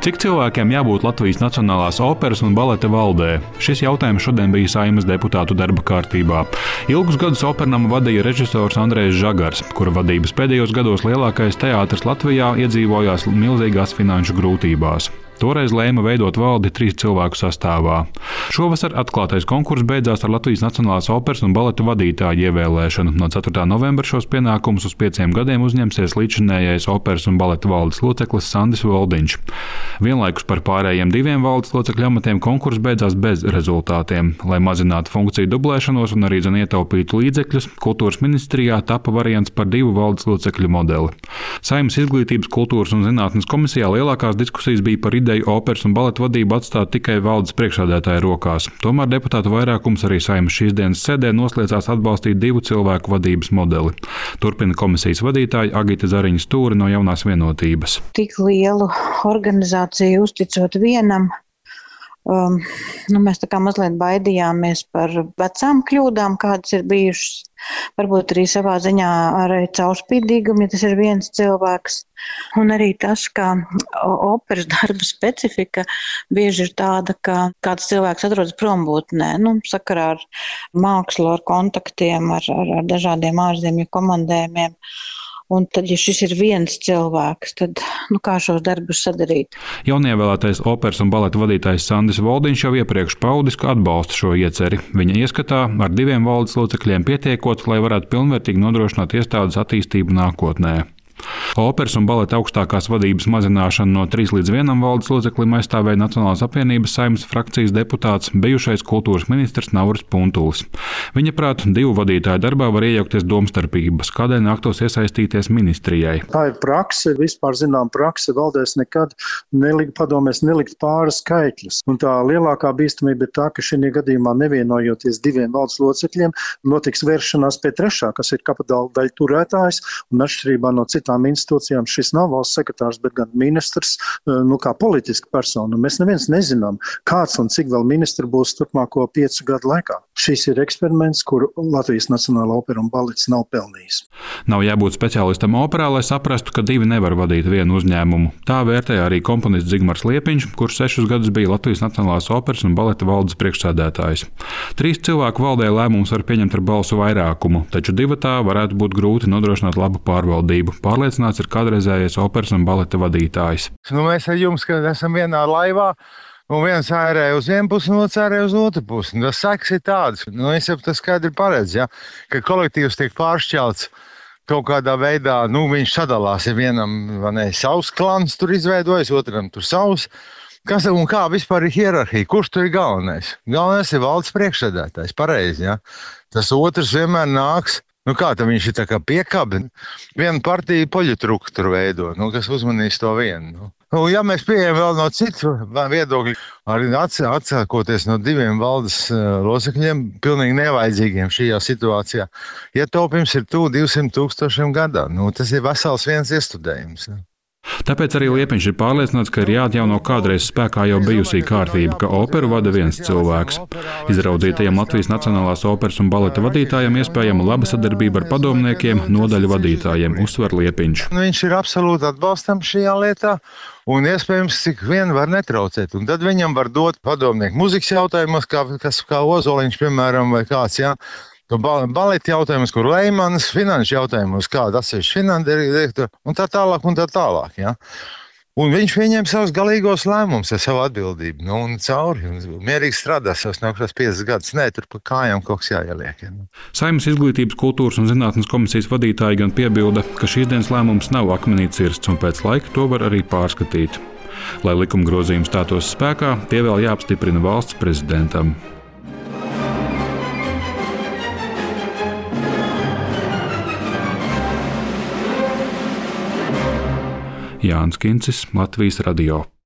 Cik cilvēkiem jābūt Latvijas Nacionālās operas un baleta valdē? Šis jautājums šodien bija Saeimas deputātu darba kārtībā. Ilgus gadus opernamu vadīja režisors Andrejs Žagars, kura vadības pēdējos gados lielākais teātris Latvijā iedzīvojās milzīgās finanšu grūtībās. Toreiz lēma veidot valdi 3 cilvēku sastāvā. Šovasar atklātais konkurss beidzās ar Latvijas Nacionālās operas un baleta vadītāju ievēlēšanu. No 4. novembra šos pienākumus uz 5 gadiem uzņemsies līdzinējais operas un baleta valdes loceklis Sandis Voldiņš. Vienlaikus par pārējiem 2 valdes locekļu amatiem konkurss beidzās bez rezultātiem. Lai mazinātu funkciju dublēšanos un arī ietaupītu līdzekļus, Kultūras ministrijā tapa variants par 2 valdes locekļu modeli. Saeimas Izglītības, kultūras un zinātnes komisijā lielākās diskusijas bija par ideju operas un baleta vadību atstāt tikai valdes priekšsēdētāja rokās. Tomēr deputātu vairākums arī Saeimas šīs dienas sēdē nosliecās atbalstīt 2 cilvēku vadības modeli. Turpina komisijas vadītāja Agita Zariņa Stūre no Jaunās vienotības. Tik lielu organizāciju uzticot vienam, mēs tā kā mazliet baidījāmies par vecām kļūdām, kādas ir bijušas. Varbūt arī savā ziņā ar caurspīdīgumu, ja tas ir viens cilvēks. Un arī tas, ka operas darba specifika bieži ir tāda, ka kāds cilvēks atrodas prombūtnē, sakarā ar mākslu, ar kontaktiem, ar dažādiem ārzemju komandējumiem. Un tad, ja šis ir viens cilvēks, tad kā šos darbus sadarīt? Jaunievēlētais operas un baleta vadītājs Sandis Voldiņš jau iepriekš paudis, ka atbalsta šo ieceri. Viņa ieskatā ar 2 valdes locekļiem pietiekot, lai varētu pilnvērtīgi nodrošināt iestādes attīstību nākotnē. Operas un baleta augstākās vadības mazināšanu no 3 līdz 1 valdes loceklim aizstāvēja Nacionālās apvienības Saeimas frakcijas deputāts, bijušais kultūras ministrs Nauris Puntulis. Viņa prāt, 2 vadītāju darbā var iejaukties domstarpības, kādēļ nāktos iesaistīties ministrijai. Tā ir prakse, vispār zinām prakse, valdēs nekad padomēs nelikt pāri skaitļus. Un tā lielākā bīstamība ir tā, ka šī gadījumā nevienojoties 2 valdes locekļiem, notiks vēršanās pie 3., kas ir kapitāla turētājs, un atšķirībā no citām institūcijām šis nav valsts sekretārs, bet gan ministrs, kā politiska persona. Mēs neviens nezinām, kāds un cik vēl ministri būs turpmāko 5 gadu laikā. Šis ir eksperiments, kuru Latvijas Nacionālā opera un balets nav pelnījis. Nav jābūt speciālistam operā, lai saprastu, ka 2 nevar vadīt vienu uzņēmumu. Tā vērtēja arī komponists Zigmars Liepiņš, kurš 6 gadus bija Latvijas Nacionālās operas un baleta valdes priekšsēdētājs. 3 cilvēku valdē lēmumus var pieņemt ar balsu vairākumu, taču 2 tā varētu būt grūti nodrošināt labu pārvaldību. Pārliecināts ir kādreizējais operas un baleta vadītājs. Mēs ar jums, kad esam vienā laivā, un viens ērēja uz vienu pusi, un otrs ērēja uz otru pusi. Tas sekas ir tāds. Es jau tas skaidri paredz, ka kolektīvs tiek pāršķelts kaut kādā veidā. Viņš sadalās, ja vienam savs klans tur izveidojas, otram tur savs. Kas un kā vispār ir hierarhija? Kurš tur ir galvenais? Galvenais ir valdes priekšsēdētājs, pareizi. Tas otrs vienmēr nāks. Kā tam viņš ir tā kā piekabi? Viena partija poļutruku tur veido, kas uzmanīs to vienu. Ja mēs pieejam vēl no citu viedokļu, arī atsākoties no 2 valdes locekļiem, pilnīgi nevajadzīgiem šajā situācijā, ietaupījums ir 200,000 gadā. Tas ir vesels viens iestudējums. Tāpēc arī Liepiņš ir pārliecināts, ka ir jāatjauno kādreiz spēkā jau bijusī kārtība, ka operu vada viens cilvēks. Izraudzītajam Latvijas Nacionālās operas un baleta vadītājam iespējama laba sadarbība ar padomniekiem, nodaļu vadītājiem, uzsver Liepiņš. Viņš ir absolūti atbalstams šajā lietā. Un iespējams, cik vien var netraucēt. Un tad viņam var dot padomnieku muzikas jautājumos, kā Ozoliņš, piemēram, vai kāds, baleta jautājumus, kur Leimanis, finanšu jautājumus, kāda atsevišķa finanšu direktora, un tā tālāk. Un viņš pieņem savus galīgos lēmumus ar savu atbildību. Un cauri, un mierīgi strādās savus nākamos 5 gadus. Nē, tur pa kājām kaut kas jāieliek. Saeimas Izglītības, kultūras un zinātnes komisijas vadītāji gan piebilda, ka šīs dienas lēmums nav akmenī cirsts, un pēc laika to var arī pārskatīt. Lai likuma grozījums stātos spēkā, tie vēl jāapstiprina valsts prezidentam. Jānis Kincis, Latvijas radio.